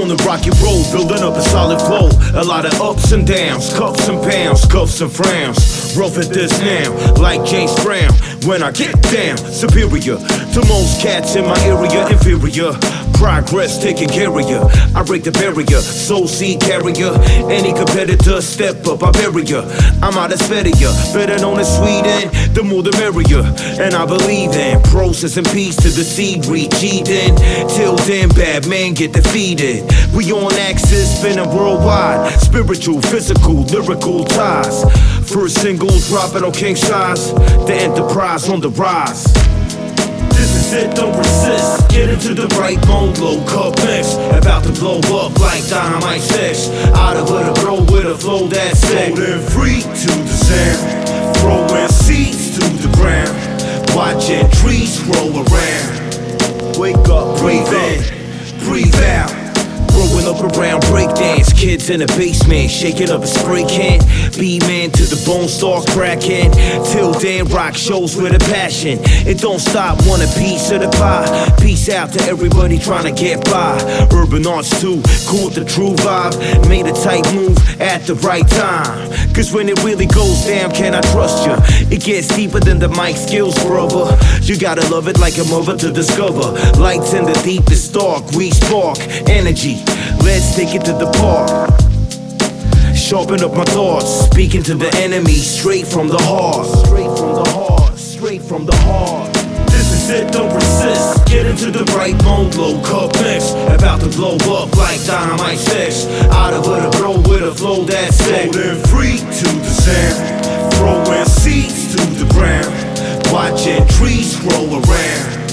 on the rocky road, building up a solid flow. A lot of ups and downs, cups and pounds, cuffs and frowns. Rough at this now, like James Brown. When I get down, superior to most cats in my area, inferior. Progress taking care of ya. I break the barrier, soul seed carrier. Any competitor, step up, I bury ya. I'm out of Svedia, better known as Sweden. The more the merrier, and I believe in process and peace to the seed reach Eden. Till then, bad men get defeated. We on axis, spinning worldwide. Spiritual, physical, lyrical ties. First single dropping on king size. The enterprise on the rise. This is it, don't resist. Get into the right mode, low cup mix. About to blow up like dynamite six. Out of it, a bro with a flow that's sick. Floating free to the sound. Throwing seeds to the ground. Watching trees grow around. Wake up, breathe in, breathe out. Growing up around breakdance, kids in the basement, shaking up a spray can. B-man to the bone, start cracking. Till then, rock shows with a passion. It don't stop, want a piece of the pie. Peace out to everybody trying to get by. Urban arts too, cool with the true vibe. Made a tight move at the right time. Cause when it really goes down, can I trust you? It gets deeper than the mic skills, brother. You gotta love it like a mother to discover. Lights in the deepest dark, we spark energy. Let's take it to the park. Sharpen up my thoughts, speaking to the enemy straight from the heart. Straight from the heart, straight from the heart. This is it, don't resist. Get into the right mode, low cup mix. About to blow up like dynamite six. Out of it, a bro with a flow that's sick. Floating free to the sound. Throwing seeds to the ground. Watching trees grow around.